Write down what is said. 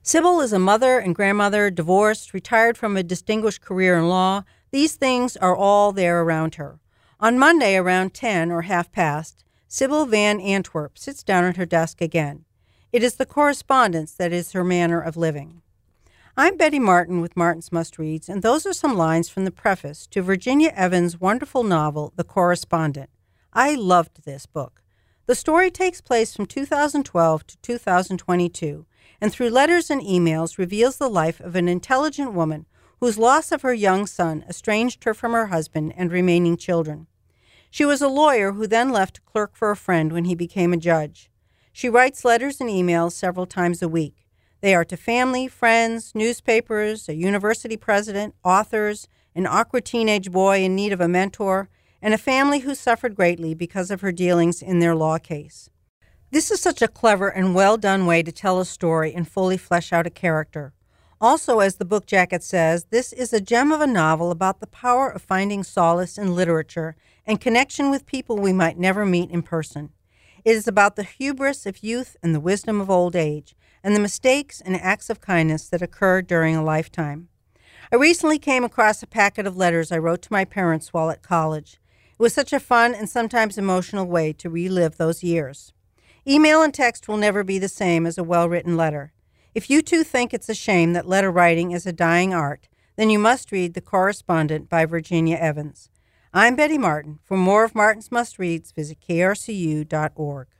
Sybil is a mother and grandmother, divorced, retired from a distinguished career in law. These things are all there around her. On Monday around 10 or half past, Sybil Van Antwerp sits down at her desk again. It is the correspondence that is her manner of living. I'm Betty Martin with Martin's Must Reads, and those are some lines from the preface to Virginia Evans' wonderful novel, The Correspondent. I loved this book. The story takes place from 2012 to 2022, and through letters and emails reveals the life of an intelligent woman whose loss of her young son estranged her from her husband and remaining children. She was a lawyer who then left to clerk for a friend when he became a judge. She writes letters and emails several times a week. They are to family, friends, newspapers, a university president, authors, an awkward teenage boy in need of a mentor, and a family who suffered greatly because of her dealings in their law case. This is such a clever and well-done way to tell a story and fully flesh out a character. Also, as the book jacket says, this is a gem of a novel about the power of finding solace in literature and connection with people we might never meet in person. It is about the hubris of youth and the wisdom of old age, and the mistakes and acts of kindness that occur during a lifetime. I recently came across a packet of letters I wrote to my parents while at college. It was such a fun and sometimes emotional way to relive those years. Email and text will never be the same as a well-written letter. If you too think it's a shame that letter writing is a dying art, then you must read The Correspondent by Virginia Evans. I'm Betty Martin. For more of Martin's Must Reads, visit krcu.org.